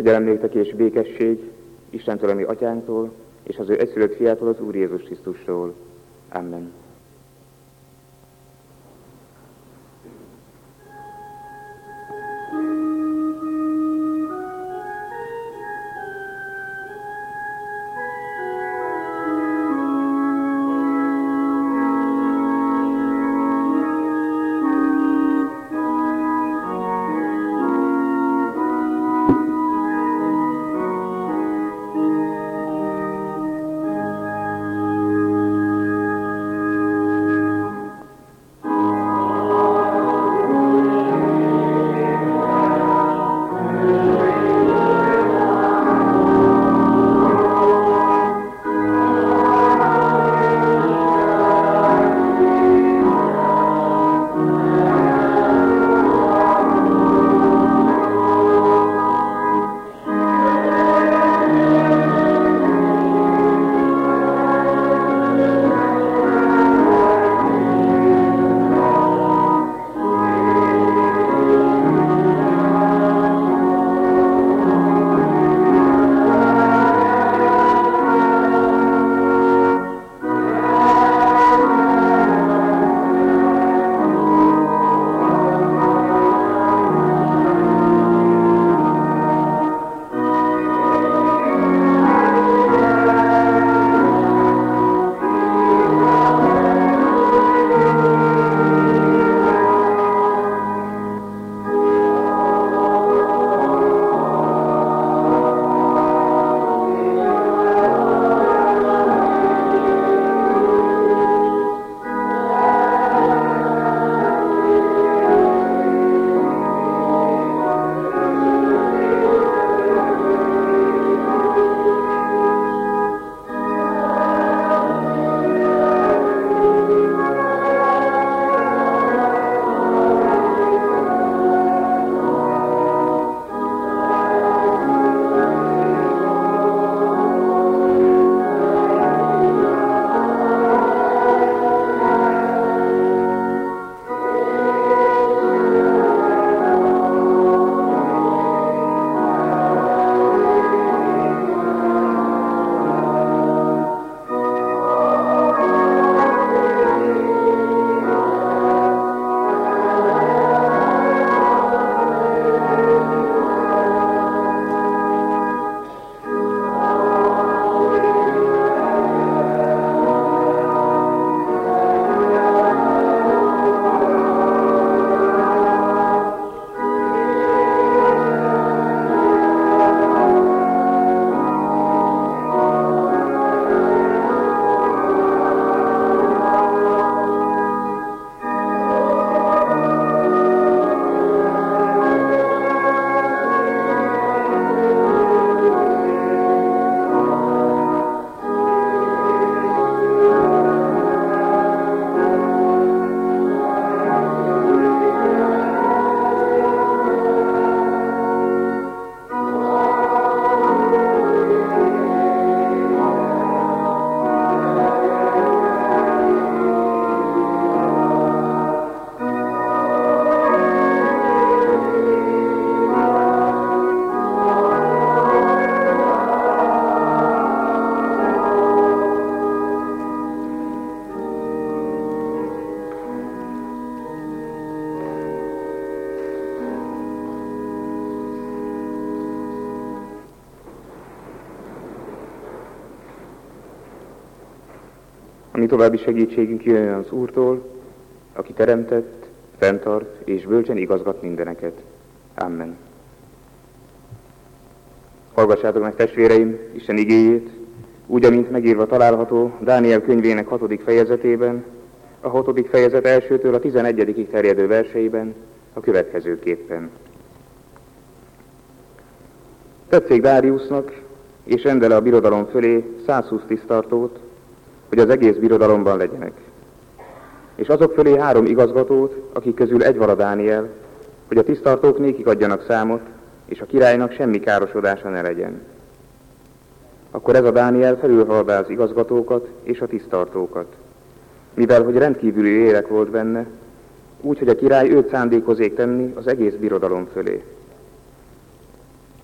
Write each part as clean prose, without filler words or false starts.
Kegyelem néktek és békesség Istentől, a mi atyánktól, és az ő egyszülött fiától, az Úr Jézus Krisztustól. Amen. A mi további segítségünk jön az Úrtól, aki teremtett, fenntart és bölcsen igazgat mindeneket. Amen. Hallgassátok meg, testvéreim, Isten igéjét, úgy, amint megírva található Dániel könyvének 6. fejezetében, a 6. fejezet 1-től a 11. terjedő verseiben, a következőképpen. Tetszék Dáriusnak, és rendele a birodalom fölé 120 tisztartót, hogy az egész birodalomban legyenek. És azok fölé 3 igazgatót, akik közül egy vala Dániel, hogy a tisztartók nékik adjanak számot, és a királynak semmi károsodása ne legyen. Akkor ez a Dániel felülhaladá az igazgatókat és a tisztartókat, mivel hogy rendkívüli lélek volt benne, úgy, hogy a király őt szándékozék tenni az egész birodalom fölé.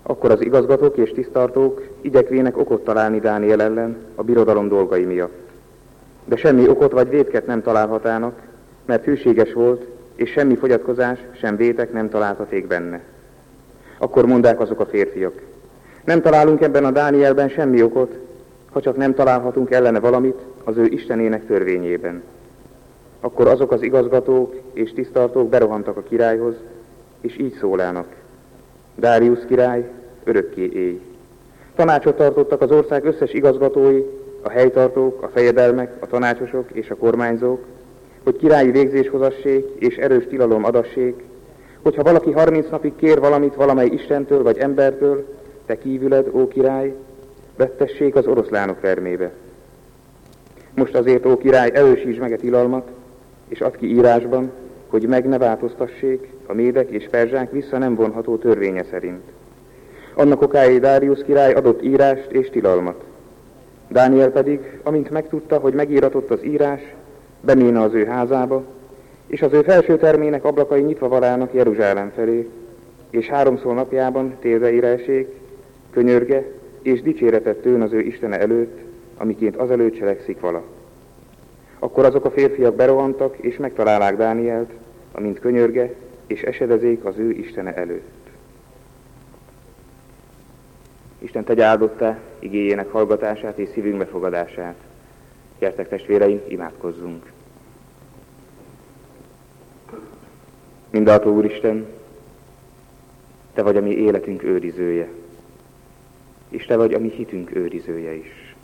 Akkor az igazgatók és tisztartók igyekvének okot találni Dániel ellen a birodalom dolgai miatt. De semmi okot vagy vétket nem találhatának, mert hűséges volt, és semmi fogyatkozás, sem vétek nem találhaték benne. Akkor mondták azok a férfiak: nem találunk ebben a Dánielben semmi okot, ha csak nem találhatunk ellene valamit az ő Istenének törvényében. Akkor azok az igazgatók és tisztartók berohantak a királyhoz, és így szólának: Dáriusz király, örökké élj! Tanácsot tartottak az ország összes igazgatói, a helytartók, a fejedelmek, a tanácsosok és a kormányzók, hogy királyi végzés hozassék és erős tilalom adassék, hogyha valaki 30 napig kér valamit valamely Istentől vagy embertől, te kívüled, ó király, vettessék az oroszlánok vermébe. Most azért, ó király, erősítsd meg a tilalmat, és add ki írásban, hogy meg ne változtassék a médek és perzsák vissza nem vonható törvénye szerint. Annak okáig Dáriusz király adott írást és tilalmat. Dániel pedig, amint megtudta, hogy megíratott az írás, beméne az ő házába, és az ő felső termének ablakai nyitva valának Jeruzsálem felé, és 3-szor napjában térdeire essék, könyörge, és dicséretet tőn az ő Istene előtt, amiként azelőtt cselekszik vala. Akkor azok a férfiak berohantak, és megtalálák Dánielt, amint könyörge, és esedezék az ő Istene előtt. Isten tegye áldottá igéjének hallgatását és szívünk befogadását. Gyertek testvéreim, imádkozzunk! Mindenható Úristen, Te vagy a mi életünk őrizője, és Te vagy a mi hitünk őrizője is.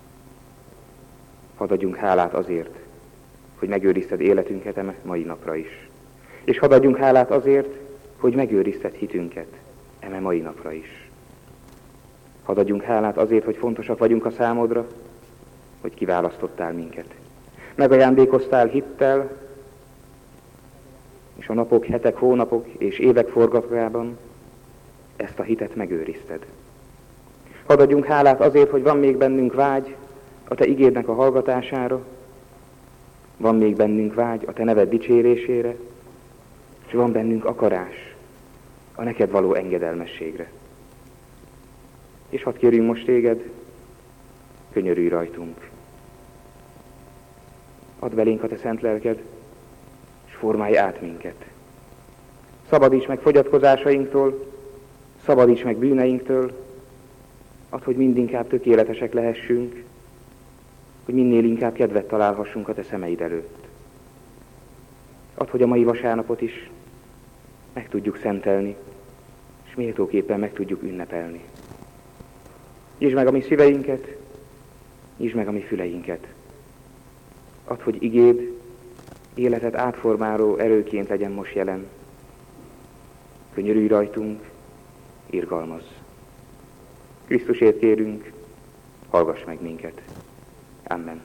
Hadd adjunk hálát azért, hogy megőrizted életünket eme mai napra is. És hadd adjunk hálát azért, hogy megőrizted hitünket eme mai napra is. Hadd adjunk hálát azért, hogy fontosak vagyunk a számodra, hogy kiválasztottál minket. Megajándékoztál hittel, és a napok, hetek, hónapok és évek forgatójában ezt a hitet megőrizted. Hadd adjunk hálát azért, hogy van még bennünk vágy a Te igédnek a hallgatására, van még bennünk vágy a Te neved dicsérésére, és van bennünk akarás a neked való engedelmességre. És hadd kérjünk most Téged, könyörülj rajtunk. Add belénk a Te szent lelked, és formálj át minket. Szabadíts meg fogyatkozásainktól, szabadíts meg bűneinktől, add, hogy mindinkább tökéletesek lehessünk, hogy minél inkább kedvet találhassunk a Te szemeid előtt. Add, hogy a mai vasárnapot is meg tudjuk szentelni, és méltóképpen meg tudjuk ünnepelni. Nyisd meg a mi szíveinket, nyisd meg a mi füleinket. Add, hogy igéd életet átformáló erőként legyen most jelen. Könyörülj rajtunk, irgalmazz. Krisztusért kérünk, hallgass meg minket. Amen.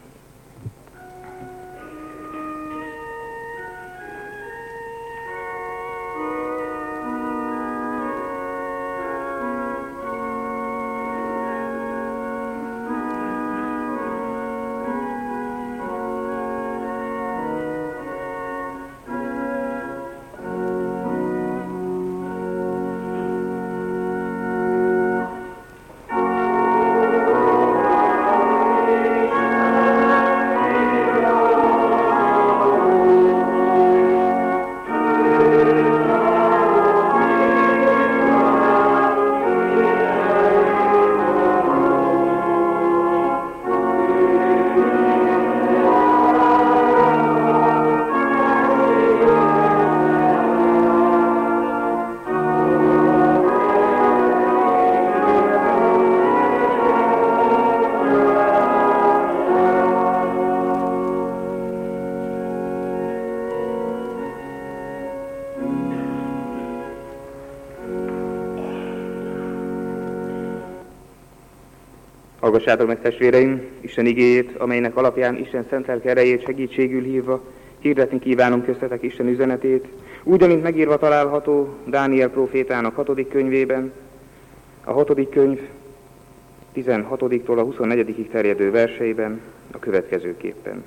Hallgassátok meg, testvéreim, Isten igéjét, amelynek alapján Isten szent lelke erejét segítségül hívva hirdetni kívánom köztetek Isten üzenetét, úgy, amint megírva található Dániel prófétának 6. könyvében, a 6. könyv 16-tól a 24. terjedő verseiben a következőképpen.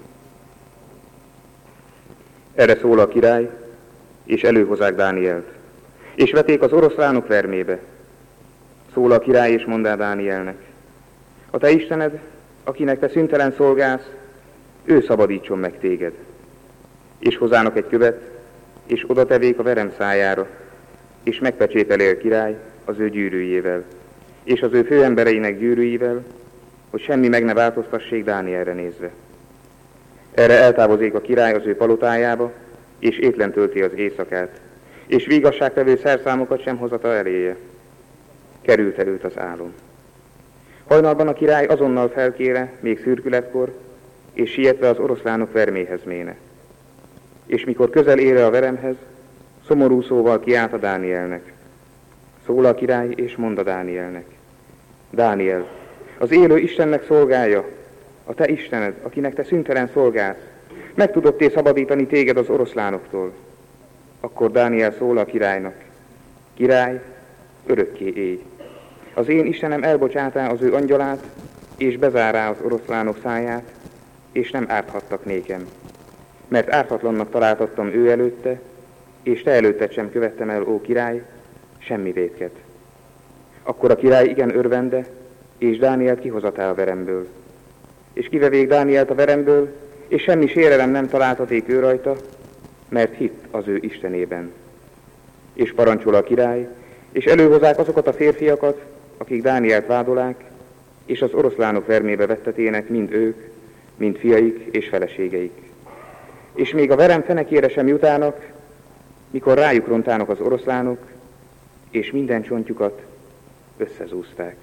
Erre szól a király, és előhozzák Dánielt, és veték az oroszlánok vermébe. szól a király, és mondá Dánielnek: a te Istened, akinek te szüntelen szolgálsz, ő szabadítson meg téged. És hozzának egy követ, és oda tevék a verem szájára, és megpecsételi a király az ő gyűrűjével, és az ő főembereinek gyűrűivel, hogy semmi meg ne változtassék Dánielre nézve. Erre eltávozik a király az ő palotájába, és étlen tölti az éjszakát, és vígasságtevő szerszámokat sem hozata eléje. Került előtt az álom. Hajnalban a király azonnal felkére, még szürkületkor, és sietve az oroszlánok verméhez méne. És mikor közel ére a veremhez, szomorú szóval kiált a Dánielnek. Szól a király, és mond a Dánielnek: Dániel, az élő Istennek szolgálja, a te Istened, akinek te szüntelen szolgálsz, meg tudott szabadítani téged az oroszlánoktól. Akkor Dániel szól a királynak: Király, örökké élj. Az én Istenem elbocsátá az ő angyalát, és bezárá az oroszlánok száját, és nem árthattak nékem. Mert ártatlannak találtattam ő előtte, és te előtted sem követtem el, ó király, semmi vétket. Akkor a király igen örvende, és Dánielt kihozatá a veremből. És kivevék Dánielt a veremből, és semmi sérelem nem találtaték ő rajta, mert hitt az ő Istenében. És parancsol a király, és előhozák azokat a férfiakat, akik Dánielt vádolák, és az oroszlánok vermébe vettetének mind ők, mind fiaik és feleségeik. És még a verem fenekére sem jutának, mikor rájuk rontának az oroszlánok, és minden csontjukat összezúzták.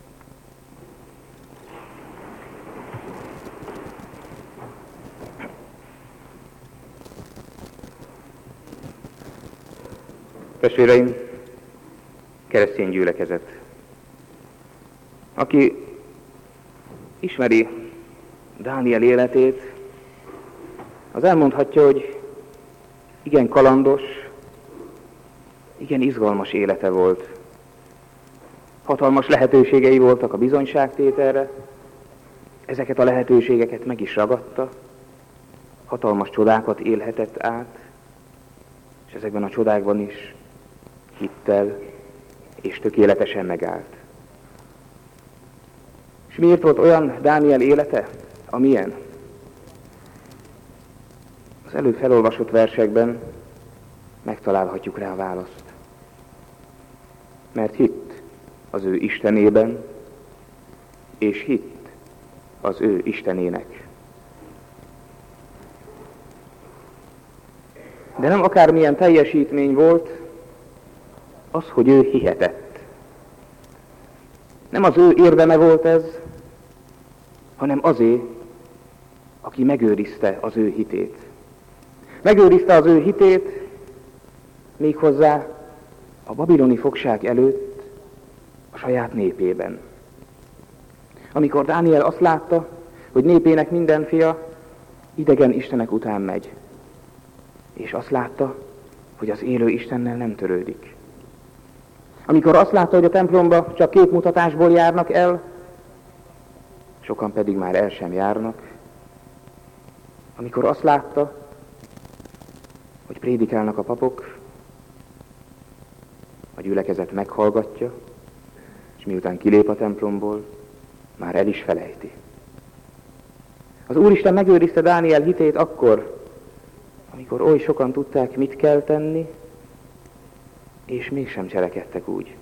Testvéreim, keresztény gyülekezet, aki ismeri Dániel életét, az elmondhatja, hogy igen kalandos, igen izgalmas élete volt. Hatalmas lehetőségei voltak a bizonyságtételre, ezeket a lehetőségeket meg is ragadta, hatalmas csodákat élhetett át, és ezekben a csodákban is hittel és tökéletesen megállt. És miért volt olyan Dániel élete, amilyen? Az előbb felolvasott versekben megtalálhatjuk rá a választ. Mert hitt az ő Istenében, és hitt az ő Istenének. De nem akármilyen teljesítmény volt az, hogy ő hihetett. Nem az ő érdeme volt ez, hanem azé, aki megőrizte az ő hitét. Megőrizte az ő hitét méghozzá a babiloni fogság előtt a saját népében. Amikor Dániel azt látta, hogy népének minden fia idegen istenek után megy, és azt látta, hogy az élő Istennel nem törődik. Amikor azt látta, hogy a templomba csak képmutatásból járnak el, sokan pedig már el sem járnak. Amikor azt látta, hogy prédikálnak a papok, a gyülekezet meghallgatja, és miután kilép a templomból, már el is felejti. Az Úristen megőrizte Dániel hitét akkor, amikor oly sokan tudták, mit kell tenni, és mégsem cselekedtek úgy.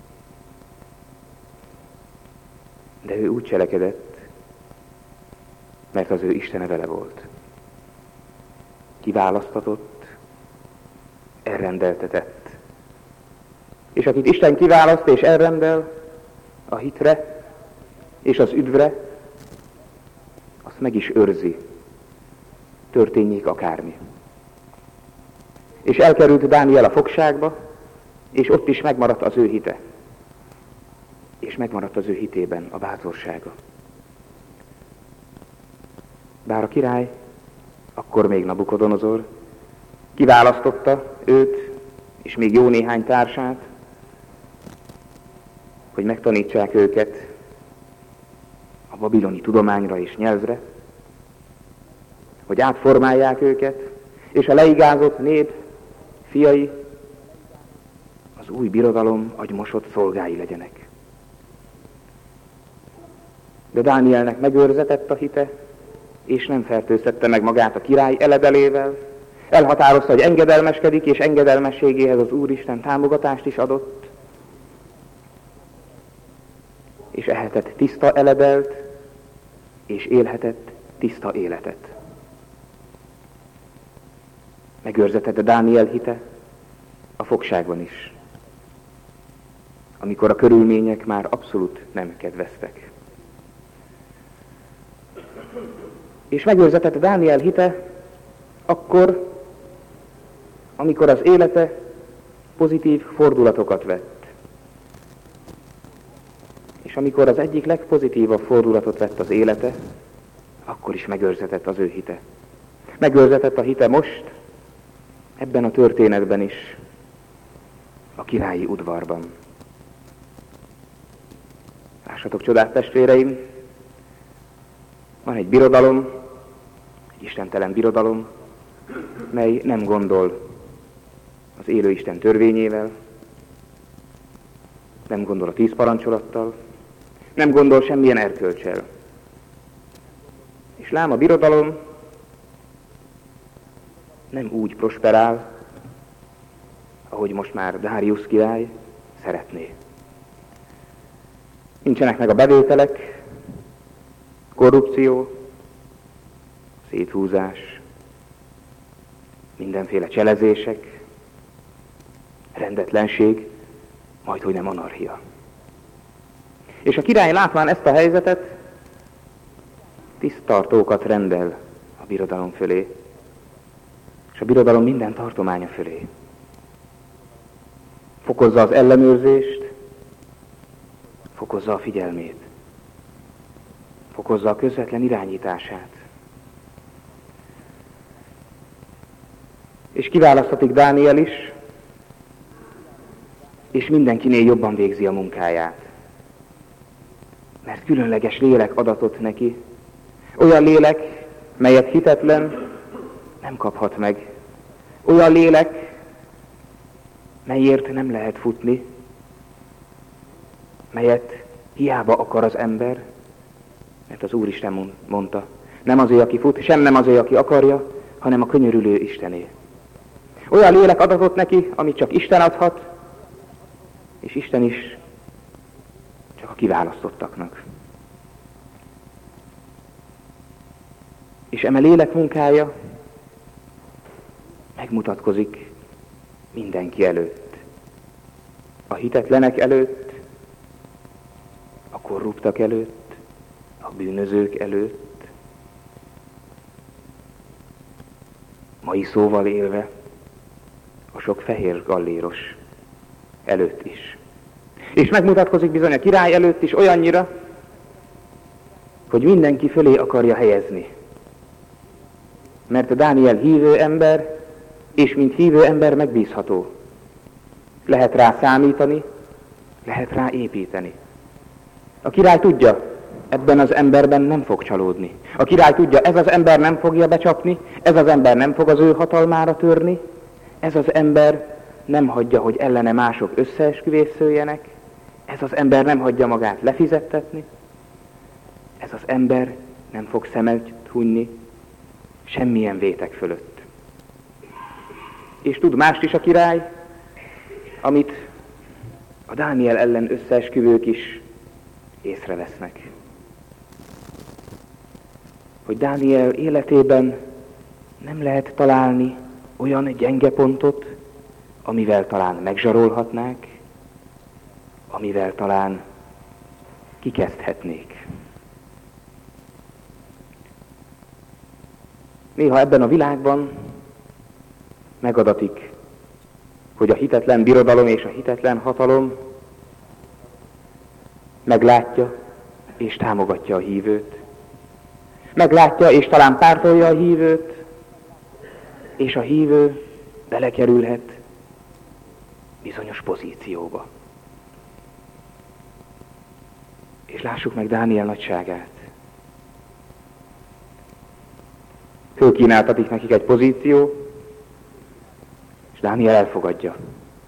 De ő úgy cselekedett, mert az ő Istene vele volt. Kiválasztatott, elrendeltetett. És akit Isten kiválaszt és elrendel a hitre és az üdvre, azt meg is őrzi, történjék akármi. És elkerült Dániel a fogságba, és ott is megmaradt az ő hite. És megmaradt az ő hitében a bátorsága. Bár a király, akkor még Nabukodonozor, kiválasztotta őt, és még jó néhány társát, hogy megtanítsák őket a babiloni tudományra és nyelvre, hogy átformálják őket, és a leigázott nép fiai az új birodalom agymosott szolgái legyenek. De Dánielnek megőrzetett a hite, és nem fertőztette meg magát a király eledelével. Elhatározta, hogy engedelmeskedik, és engedelmességéhez az Úristen támogatást is adott. És ehetett tiszta eledelt, és élhetett tiszta életet. Megőrzetett Dániel hite a fogságban is, amikor a körülmények már abszolút nem kedveztek. És megőrzetett Dániel hite akkor, amikor az élete pozitív fordulatokat vett. És amikor az egyik legpozitívabb fordulatot vett az élete, akkor is megőrzetett az ő hite. Megőrzetett a hite most, ebben a történetben is, a királyi udvarban. Lássatok csodát, testvéreim! Van egy birodalom, egy istentelen birodalom, mely nem gondol az élő Isten törvényével, nem gondol a 10 parancsolattal, nem gondol semmilyen erkölccsel. És lám a birodalom nem úgy prosperál, ahogy most már Dáriusz király szeretné. Nincsenek meg a bevételek, korrupció, széthúzás, mindenféle cselezések, rendetlenség, majdhogy nem anarchia. És a király látván ezt a helyzetet, tiszttartókat rendel a birodalom fölé, és a birodalom minden tartománya fölé. Fokozza az ellenőrzést, fokozza a figyelmét, fokozza a közvetlen irányítását. És kiválasztatik Dániel is, és mindenkinél jobban végzi a munkáját. Mert különleges lélek adatott neki, olyan lélek, melyet hitetlen nem kaphat meg. Olyan lélek, melyért nem lehet futni, melyet hiába akar az ember, mert az Úristen mondta, nem az ő, aki fut, sem nem az ő, aki akarja, hanem a könyörülő Istené. Olyan lélek adatott neki, amit csak Isten adhat, és Isten is csak a kiválasztottaknak. És eme lélek munkája megmutatkozik mindenki előtt. A hitetlenek előtt, a korruptak előtt, a bűnözők előtt, mai szóval élve, a sok fehér galléros előtt is. És megmutatkozik bizony a király előtt is olyannyira, hogy mindenki fölé akarja helyezni. Mert Dániel hívő ember, és mint hívő ember megbízható. Lehet rá számítani, lehet rá építeni. A király tudja, ebben az emberben nem fog csalódni. A király tudja, ez az ember nem fogja becsapni, ez az ember nem fog az ő hatalmára törni, ez az ember nem hagyja, hogy ellene mások összeesküvészöljenek, ez az ember nem hagyja magát lefizettetni, ez az ember nem fog szemet hunyni semmilyen vétek fölött. És tud mást is a király, amit a Dániel ellen összeesküvők is észrevesznek. Hogy Dániel életében nem lehet találni olyan gyenge pontot, amivel talán megzsarolhatnák, amivel talán kikezdhetnék. Néha ebben a világban megadatik, hogy a hitetlen birodalom és a hitetlen hatalom meglátja és támogatja a hívőt. Meglátja és talán pártolja a hívőt, és a hívő belekerülhet bizonyos pozícióba. És lássuk meg Dániel nagyságát. Fölkínáltatik nekik egy pozíció, és Dániel elfogadja.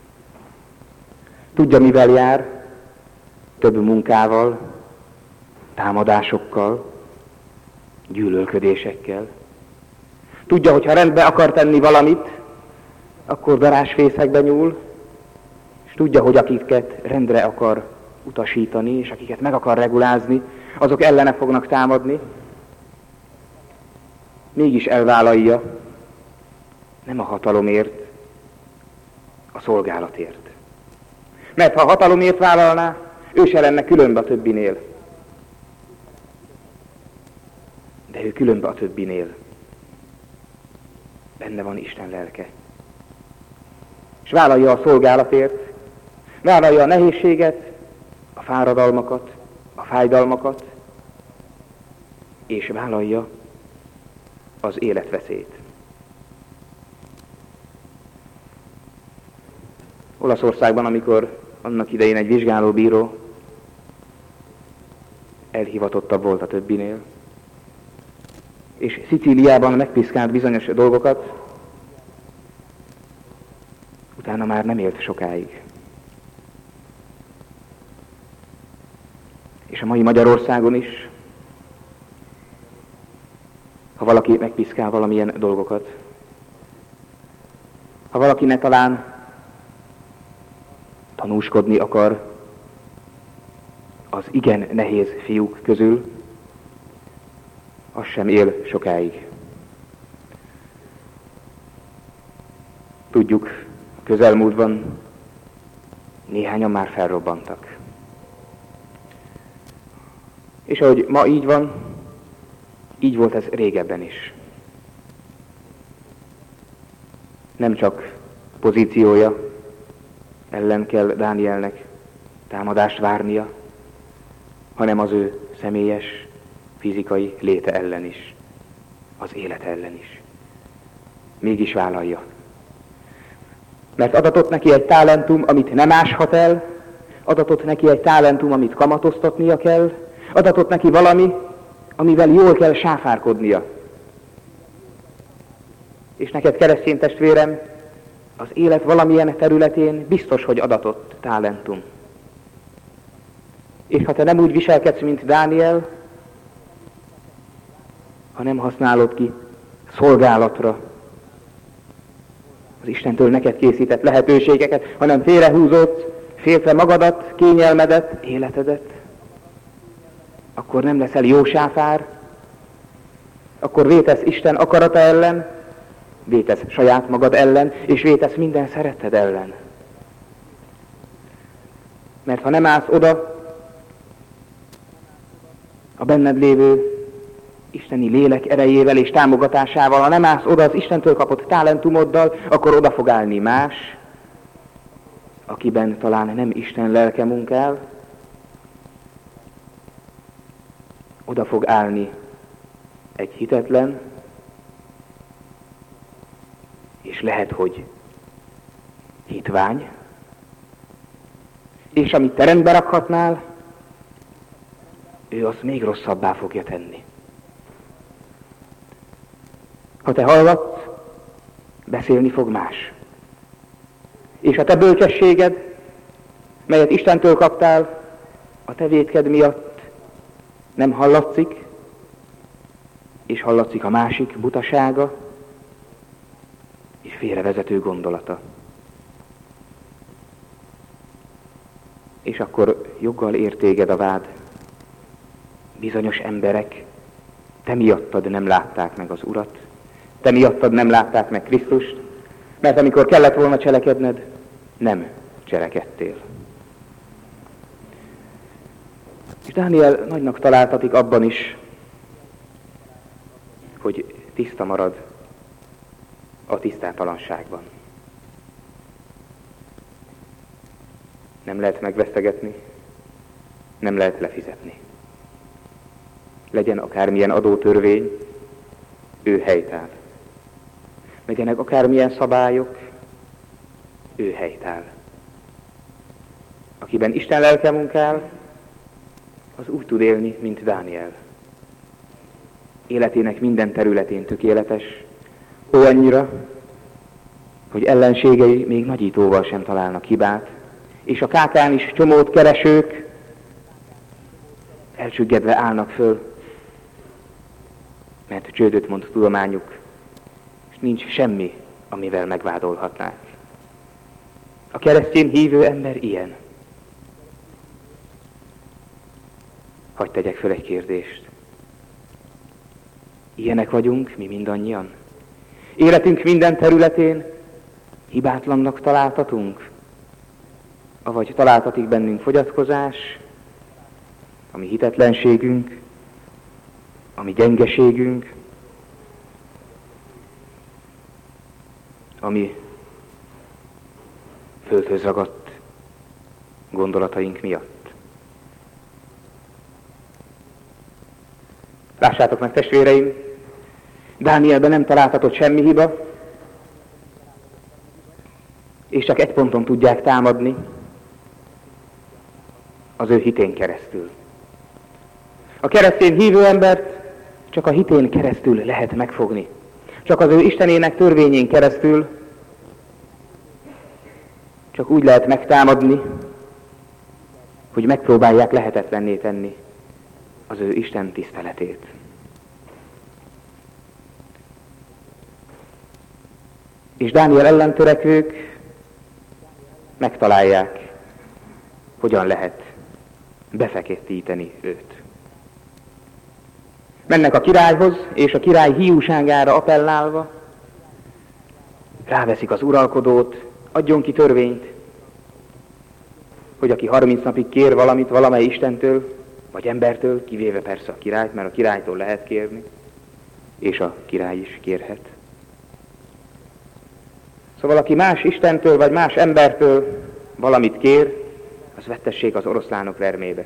Tudja, mivel jár, több munkával, támadásokkal, gyűlölködésekkel. Tudja, hogy ha rendbe akar tenni valamit, akkor darázsfészekbe nyúl, és tudja, hogy akiket rendre akar utasítani, és akiket meg akar regulázni, azok ellene fognak támadni. Mégis elvállalja, nem a hatalomért, a szolgálatért. Mert ha a hatalomért vállalná, ő se lenne különbe a többinél. De ő különbe a többinél. Benne van Isten lelke. És vállalja a szolgálatért, vállalja a nehézséget, a fáradalmakat, a fájdalmakat, és vállalja az életveszélyt. Olaszországban, amikor annak idején egy vizsgálóbíró elhivatottabb volt a többinél, és Szicíliában megpiszkált bizonyos dolgokat, utána már nem élt sokáig. És a mai Magyarországon is, ha valaki megpiszkál valamilyen dolgokat, ha valakinek talán tanúskodni akar az igen nehéz fiúk közül, az sem él sokáig. Tudjuk, a közelmúltban néhányan már felrobbantak. És ahogy ma így van, így volt ez régebben is. Nem csak pozíciója ellen kell Dánielnek támadást várnia, hanem az ő személyes, fizikai léte ellen is, az élet ellen is. Mégis vállalja. Mert adatott neki egy talentum, amit nem áshat el, adatott neki egy talentum, amit kamatoztatnia kell, adatott neki valami, amivel jól kell sáfárkodnia. És neked, keresztény testvérem, az élet valamilyen területén biztos, hogy adatott talentum. És ha te nem úgy viselkedsz, mint Dániel, ha nem használod ki szolgálatra az Istentől neked készített lehetőségeket, hanem félrehúzódsz, féltve magadat, kényelmedet, életedet, akkor nem leszel jó sáfár, akkor vétesz Isten akarata ellen, vétesz saját magad ellen, és vétesz minden szeretted ellen. Mert ha nem állsz oda a benned lévő isteni lélek erejével és támogatásával, ha nem állsz oda az Istentől kapott talentumoddal, akkor oda fog állni más, akiben talán nem Isten lelke munkál, oda fog állni egy hitetlen, és lehet, hogy hitvány, és amit te rendbe rakhatnál, ő azt még rosszabbá fogja tenni. Ha te hallgatsz, beszélni fog más. És a te bölcsességed, melyet Istentől kaptál, a te vétked miatt nem hallatszik, és hallatszik a másik butasága és félrevezető gondolata. És akkor joggal ér téged a vád. Bizonyos emberek te miattad nem látták meg az Urat, te miattad nem látták meg Krisztust, mert amikor kellett volna cselekedned, nem cselekedtél. És Dániel nagynak találtatik abban is, hogy tiszta marad a tisztátalanságban. Nem lehet megvesztegetni, nem lehet lefizetni. Legyen akármilyen adótörvény, ő helytáll. Legyenek akármilyen szabályok, ő helytáll. Akiben Isten lelke munkál, az úgy tud élni, mint Dániel. Életének minden területén tökéletes, olyannyira, hogy ellenségei még nagyítóval sem találnak hibát, és a kákán is csomót keresők elcsüggedve állnak föl, mert csődöt mond tudományuk, és nincs semmi, amivel megvádolhatnák. A keresztény hívő ember ilyen. Hadd tegyek föl egy kérdést. Ilyenek vagyunk mi mindannyian? Életünk minden területén hibátlannak találtatunk? Avagy találtatik bennünk fogyatkozás, a mi hitetlenségünk, a mi gyengeségünk, ami földhöz ragadt gondolataink miatt. Lássátok meg, testvéreim, Dánielben nem találtatott semmi hiba, és csak egy ponton tudják támadni, az ő hitén keresztül. A keresztény hívő embert csak a hitén keresztül lehet megfogni. Csak az ő Istenének törvényén keresztül csak úgy lehet megtámadni, hogy megpróbálják lehetetlenné tenni az ő Isten tiszteletét. És Dániel ellentörekvők megtalálják, hogyan lehet befeketíteni őt. Mennek a királyhoz, és a király hiúságára appellálva ráveszik az uralkodót, adjon ki törvényt, hogy aki 30 napig kér valamit valamely Istentől, vagy embertől, kivéve persze a királyt, mert a királytól lehet kérni, és a király is kérhet. Szóval aki más Istentől, vagy más embertől valamit kér, az vettessék az oroszlánok vermébe.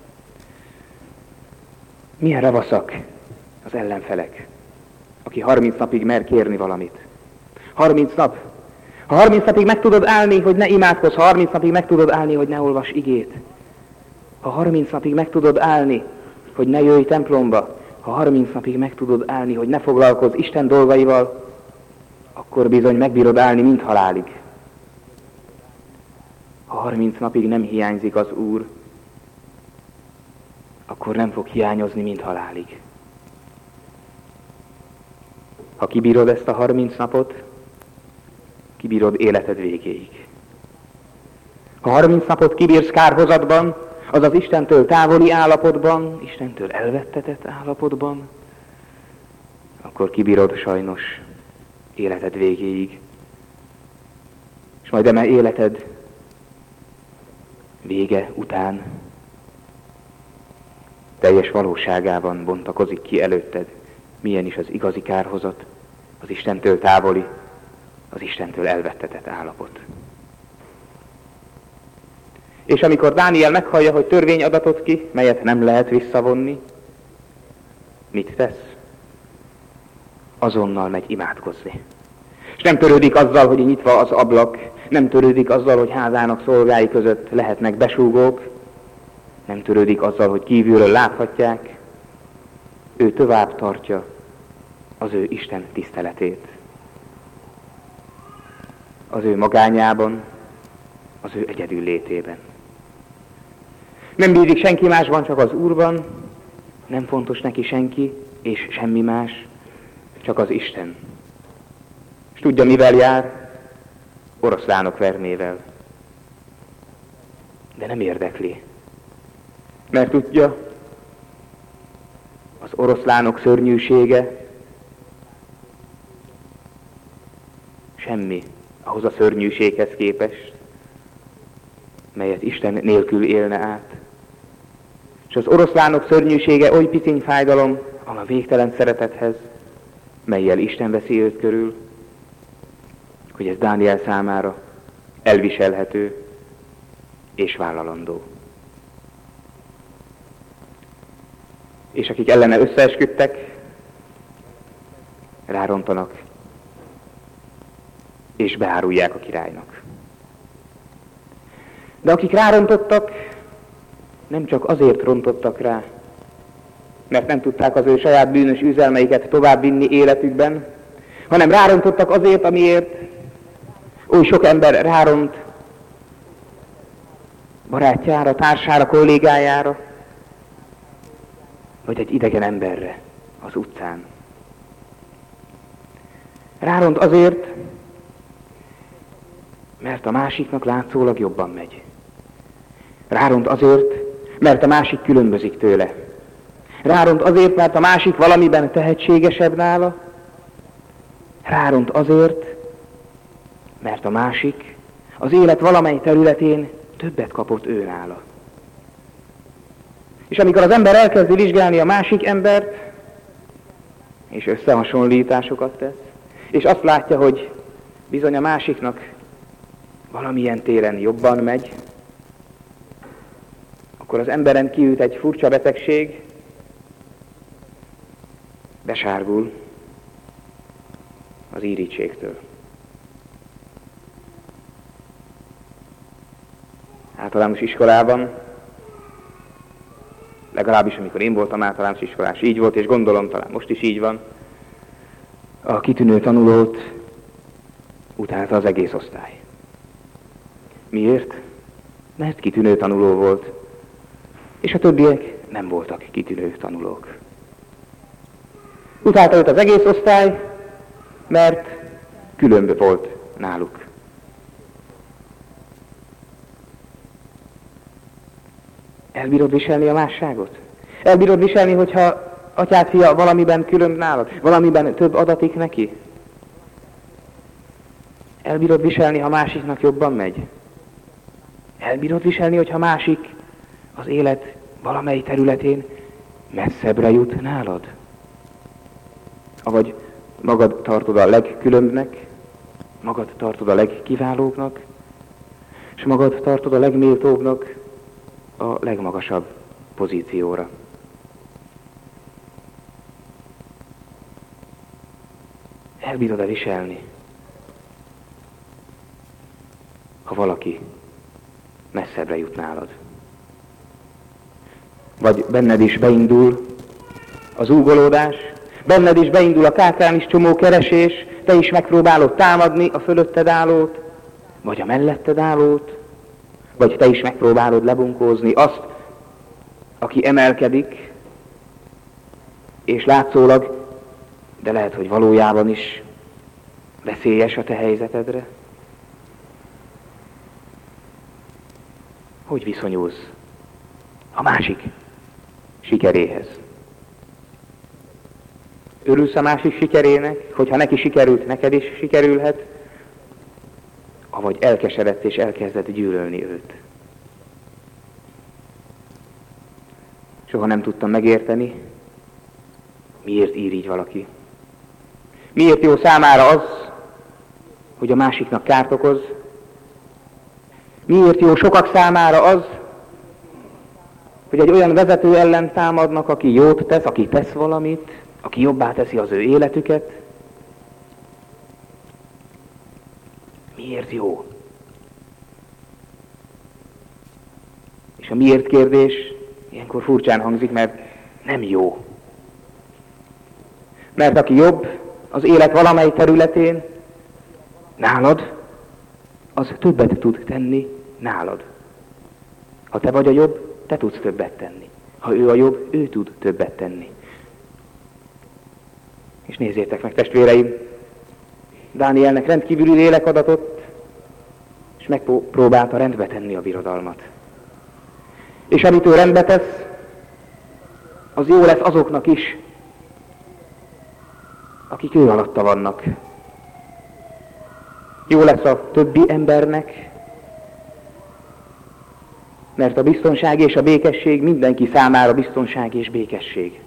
Milyen ravaszak az ellenfelek, aki 30 napig mer kérni valamit. 30 nap. Ha 30 napig meg tudod állni, hogy ne imádkozz, ha 30 napig meg tudod állni, hogy ne olvas igét, ha 30 napig meg tudod állni, hogy ne jöjj templomba, ha 30 napig meg tudod állni, hogy ne foglalkozz Isten dolgaival, akkor bizony megbírod állni, mint halálig. Ha 30 napig nem hiányzik az Úr, akkor nem fog hiányozni, mint halálig. Ha kibírod ezt a 30 napot, kibírod életed végéig. Ha 30 napot kibírsz kárhozatban, azaz Istentől távoli állapotban, Istentől elvettetett állapotban, akkor kibírod sajnos életed végéig. És majd eme életed vége után teljes valóságában bontakozik ki előtted, milyen is az igazi kárhozat, az Istentől távoli, az Istentől elvettetett állapot. És amikor Dániel meghallja, hogy törvény adatott ki, melyet nem lehet visszavonni, mit tesz? Azonnal megy imádkozni. És nem törődik azzal, hogy nyitva az ablak, nem törődik azzal, hogy házának szolgái között lehetnek besúgók, nem törődik azzal, hogy kívülről láthatják, ő tovább tartja az ő Isten tiszteletét. Az ő magányában, az ő egyedül létében. Nem bízik senki másban, csak az Úrban, nem fontos neki senki, és semmi más, csak az Isten. És tudja, mivel jár? Oroszlánok vermével. De nem érdekli. Mert tudja, az oroszlánok szörnyűsége semmi ahhoz a szörnyűséghez képest, melyet Isten nélkül élne át. És az oroszlánok szörnyűsége oly piciny fájdalom a végtelen szeretethez, mellyel Isten veszi őt körül, hogy ez Dániel számára elviselhető és vállalandó. És akik ellene összeesküdtek, rárontanak, és beárulják a királynak. De akik rárontottak, nem csak azért rontottak rá, mert nem tudták az ő saját bűnös üzelmeiket továbbvinni életükben, hanem rárontottak azért, amiért oly sok ember ráront barátjára, társára, kollégájára, vagy egy idegen emberre az utcán. Ráront azért, mert a másiknak látszólag jobban megy. Ráront azért, mert a másik különbözik tőle. Ráront azért, mert a másik valamiben tehetségesebb nála. Ráront azért, mert a másik az élet valamely területén többet kapott ő nála. És amikor az ember elkezdi vizsgálni a másik embert, és összehasonlításokat tesz, és azt látja, hogy bizony a másiknak valamilyen téren jobban megy, akkor az emberen kiüt egy furcsa betegség, besárgul az irítségtől. Általános iskolában, legalábbis amikor én voltam általános iskolás, így volt, és gondolom talán most is így van, a kitűnő tanulót utálta az egész osztály. Miért? Mert kitűnő tanuló volt, és a többiek nem voltak kitűnő tanulók. Utálta őt az egész osztály, mert különb volt náluk. Elbírod viselni a másságot? Elbírod viselni, hogyha atyád fia valamiben különb nálad? Valamiben több adatik neki? Elbírod viselni, ha másiknak jobban megy? Elbírod viselni, hogyha másik az élet valamely területén messzebbre jut nálad? Avagy magad tartod a legkülönbnek, magad tartod a legkiválóbbnak, és magad tartod a legméltóbbnak a legmagasabb pozícióra. Elbírod-e viselni, ha valaki messzebbre jut nálad? Vagy benned is beindul az úgolódás, benned is beindul a kákránis csomó keresés, te is megpróbálod támadni a fölötted állót, vagy a melletted állót, vagy te is megpróbálod lebunkózni azt, aki emelkedik, és látszólag, de lehet, hogy valójában is veszélyes a te helyzetedre. Hogy viszonyulsz a másik sikeréhez? Örülsz a másik sikerének, hogyha neki sikerült, neked is sikerülhet, avagy elkeseredsz és elkezded gyűlölni őt. Soha nem tudtam megérteni, miért ír így valaki. Miért jó számára az, hogy a másiknak kárt okoz? Miért jó sokak számára az, hogy egy olyan vezető ellen támadnak, aki jót tesz, aki tesz valamit, aki jobbá teszi az ő életüket? Miért jó? És a miért kérdés ilyenkor furcsán hangzik, mert nem jó. Mert aki jobb az élet valamely területén, nálad, az többet tud tenni nálad. Ha te vagy a jobb, te tudsz többet tenni. Ha ő a jobb, ő tud többet tenni. És nézzétek meg, testvéreim, Dánielnek rendkívüli lélek adatot, és megpróbálta rendbe tenni a birodalmat. És amit ő rendbe tesz, az jó lesz azoknak is, akik ő alatta vannak. Jó lesz a többi embernek, mert a biztonság és a békesség mindenki számára biztonság és békesség.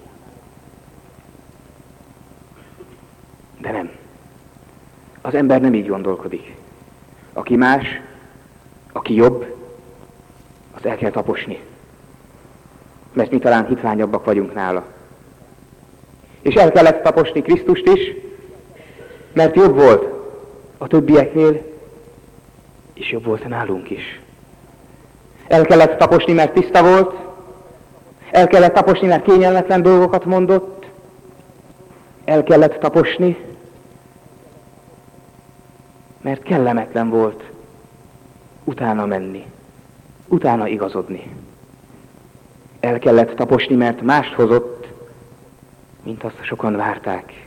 De nem. Az ember nem így gondolkodik. Aki más, aki jobb, azt el kell taposni. Mert mi talán hitványabbak vagyunk nála. És el kellett taposni Krisztust is, mert jobb volt a többieknél, és jobb volt nálunk is. El kellett taposni, mert tiszta volt, el kellett taposni, mert kényelmetlen dolgokat mondott, el kellett taposni, mert kellemetlen volt utána menni, utána igazodni. El kellett taposni, mert mást hozott mint azt sokan várták.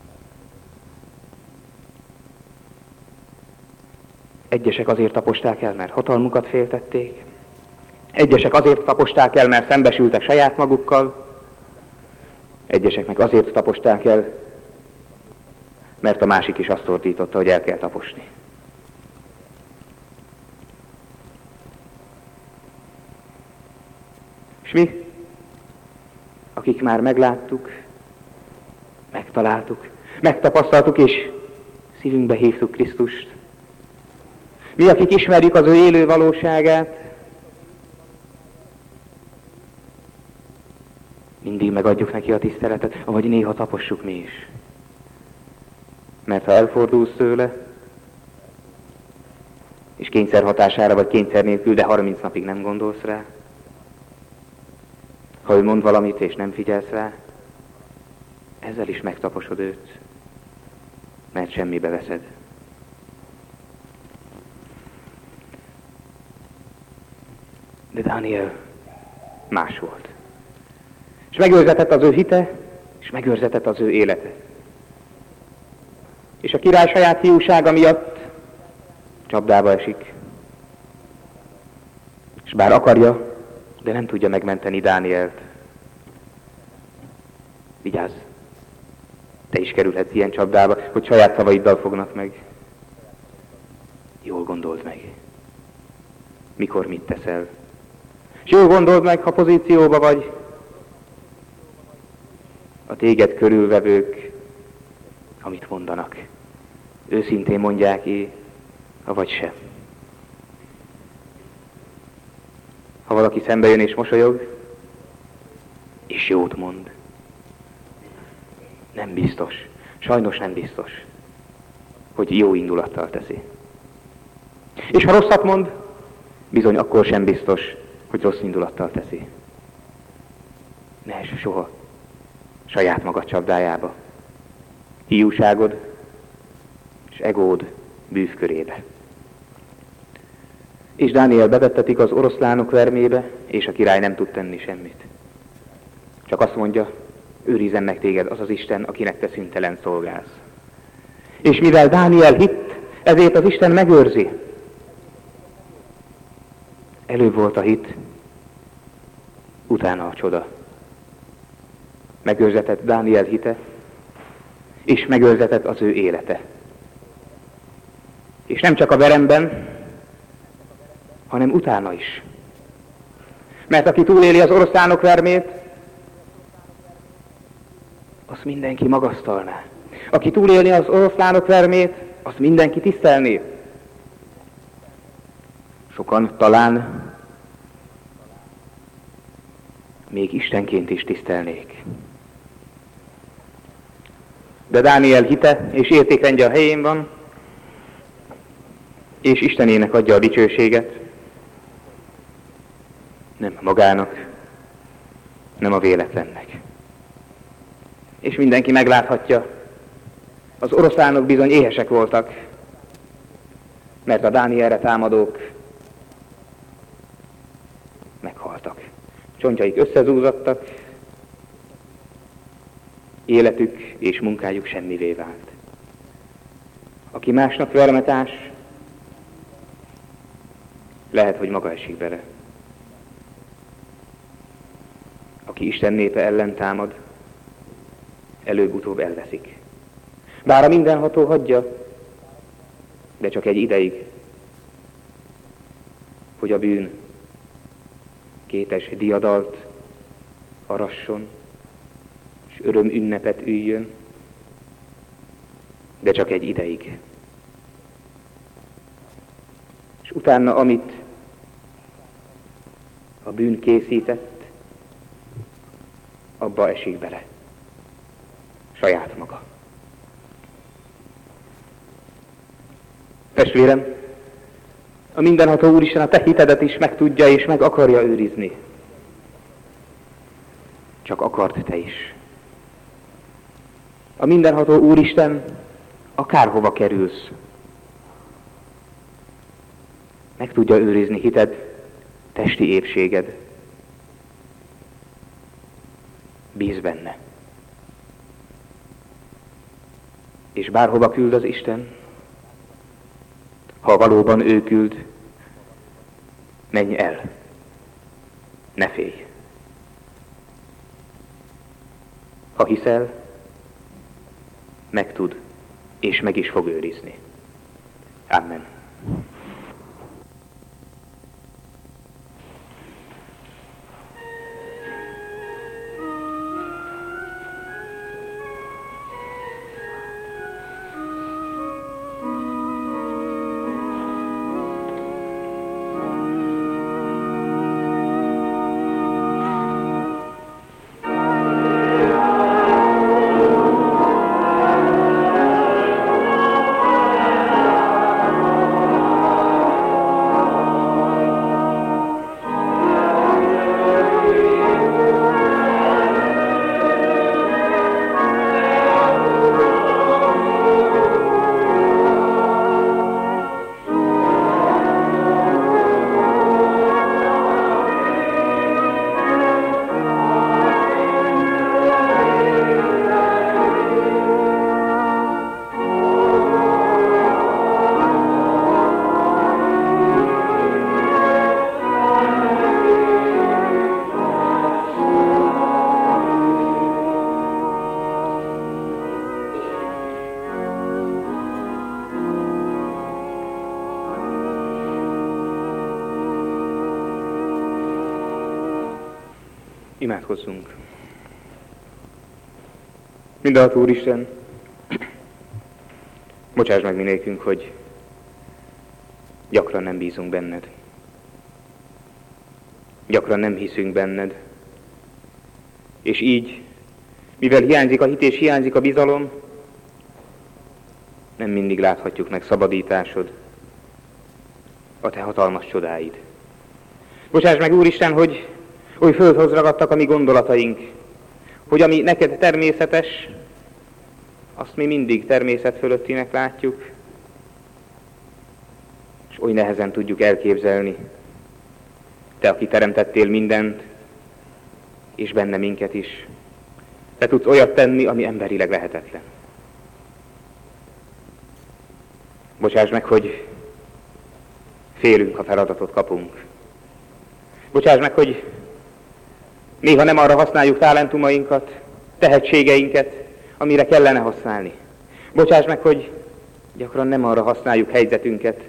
Egyesek azért taposták el, mert hatalmukat féltették. Egyesek azért taposták el, mert szembesültek saját magukkal. Egyesek meg azért taposták el, mert a másik is azt ordította, hogy el kell taposni. És mi, akik már megláttuk, megtaláltuk, megtapasztaltuk és szívünkbe hívtuk Krisztust, mi, akik ismerjük az ő élő valóságát, mindig megadjuk neki a tiszteletet, ahogy néha tapossuk mi is. Mert ha elfordulsz tőle, és kényszer hatására vagy kényszer nélkül, de 30 napig nem gondolsz rá, ha ő mond valamit és nem figyelsz rá, ezzel is megtaposod őt, mert semmibe veszed. De Dániel más volt. És megőrzetett az ő hite, és megőrzetett az ő élete. És a király saját hiúsága miatt csapdába esik. És bár akarja, de nem tudja megmenteni Dánielt. Vigyázz! Te is kerülhetsz ilyen csapdába, hogy saját szavaiddal fognak meg. Jól gondold meg, mikor mit teszel. És jól gondold meg, ha pozícióba vagy, a téged körülvevők, amit mondanak. Őszintén mondják-e, avagy sem. Ha valaki szembe jön és mosolyog, és jót mond, nem biztos, sajnos nem biztos, hogy jó indulattal teszi. És ha rosszat mond, bizony akkor sem biztos, hogy rossz indulattal teszi. Ne ess soha saját magad csapdájába, hiúságod és egód bűvkörébe. És Dániel bevettetik az oroszlánok vermébe, és a király nem tud tenni semmit. Csak azt mondja, őrizzen meg téged az az Isten, akinek te szüntelen szolgálsz. És mivel Dániel hitt, ezért az Isten megőrzi. Előbb volt a hit, utána a csoda. Megőrzetett Dániel hite, és megőrzetett az ő élete. És nem csak a veremben, hanem utána is. Mert aki túléli az oroszlánok vermét, azt mindenki magasztalná. Aki túlélni az oroszlánok vermét, azt mindenki tisztelné. Sokan talán még Istenként is tisztelnék. De Dániel hite és értékrendje a helyén van, és Istenének adja a dicsőséget. Nem magának, nem a véletlennek. És mindenki megláthatja, az oroszlánok bizony éhesek voltak, mert a Dánielre támadók meghaltak. Csontjaik összezúzadtak, életük és munkájuk semmivé vált. Aki másnak vermetás, lehet, hogy maga esik bele. Aki Isten népe ellen támad, előbb-utóbb elveszik. Bár a mindenható hagyja, de csak egy ideig, hogy a bűn kétes diadalt arasson, és öröm ünnepet üljön, de csak egy ideig. És utána, amit a bűn készített, abba esik bele. Saját maga. Testvérem, a mindenható Úristen a te hitedet is meg tudja és meg akarja őrizni. Csak akart te is. A mindenható Úristen akárhova kerülsz, meg tudja őrizni hited, testi épséged. Bízz benne. És bárhova küld az Isten, ha valóban ő küld, menj el, ne félj. Ha hiszel, meg tud, és meg is fog őrizni. Amen. Imádkozzunk. Mindenható Úristen, bocsáss meg mi nékünk, hogy gyakran nem bízunk benned. Gyakran nem hiszünk benned. És így, mivel hiányzik a hit és hiányzik a bizalom, nem mindig láthatjuk meg szabadításod, a te hatalmas csodáid. Bocsáss meg, Úristen, hogy földhöz ragadtak a mi gondolataink, hogy ami neked természetes, azt mi mindig természet fölöttinek látjuk, és oly nehezen tudjuk elképzelni. Te, aki teremtettél mindent, és benne minket is, te tudsz olyat tenni, ami emberileg lehetetlen. Bocsáss meg, hogy félünk, ha feladatot kapunk. Bocsáss meg, hogy néha nem arra használjuk talentumainkat, tehetségeinket, amire kellene használni. Bocsáss meg, hogy gyakran nem arra használjuk helyzetünket,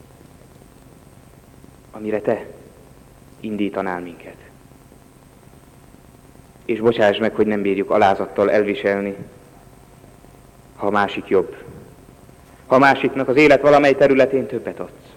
amire te indítanál minket. És bocsáss meg, hogy nem bírjuk alázattal elviselni, ha a másik jobb, ha a másiknak az élet valamely területén többet adsz.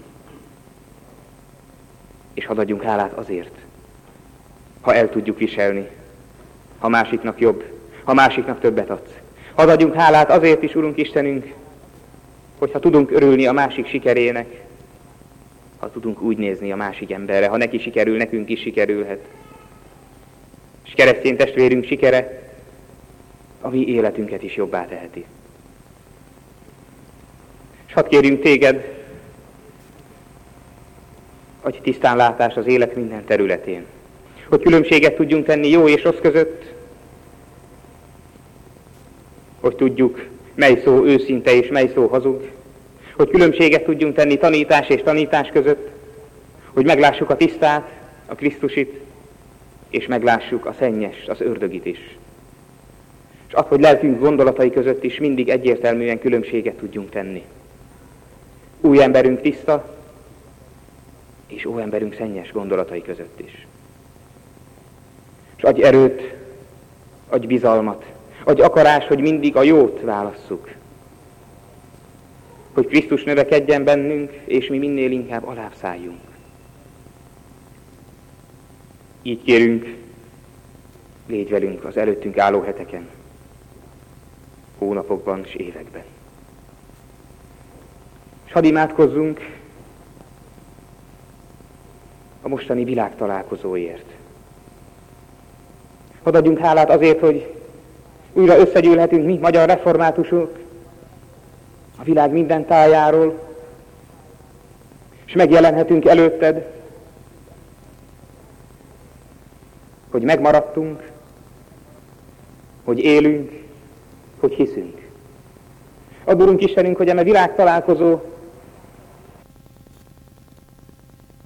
És hadd adjunk hálát azért, ha el tudjuk viselni, ha másiknak jobb, ha másiknak többet adsz. Hadd adjunk hálát azért is, Urunk Istenünk, hogyha tudunk örülni a másik sikerének, ha tudunk úgy nézni a másik emberre, ha neki sikerül, nekünk is sikerülhet. És keresztény testvérünk sikere a mi életünket is jobbá teheti. És hadd kérjünk téged, adj tisztánlátást az élet minden területén, hogy különbséget tudjunk tenni jó és rossz között, hogy tudjuk, mely szó őszinte és mely szó hazug, hogy különbséget tudjunk tenni tanítás és tanítás között, hogy meglássuk a tisztát, a Krisztusit, és meglássuk a szennyest, az ördögit is. És az, hogy lelkünk gondolatai között is mindig egyértelműen különbséget tudjunk tenni. Új emberünk tiszta, és ó emberünk szennyes gondolatai között is. És adj erőt, adj bizalmat, adj akarás, hogy mindig a jót válasszuk. Hogy Krisztus növekedjen bennünk, és mi minél inkább alább szálljunk. Így kérünk, légy velünk az előttünk álló heteken, hónapokban és években. És hadd imádkozzunk a mostani világtalálkozóért. Hadd adjunk hálát azért, hogy újra összegyűlhetünk mi, magyar reformátusok, a világ minden tájáról, és megjelenhetünk előtted, hogy megmaradtunk, hogy élünk, hogy hiszünk. Add, Urunk Istenünk, hogy eme világtalálkozó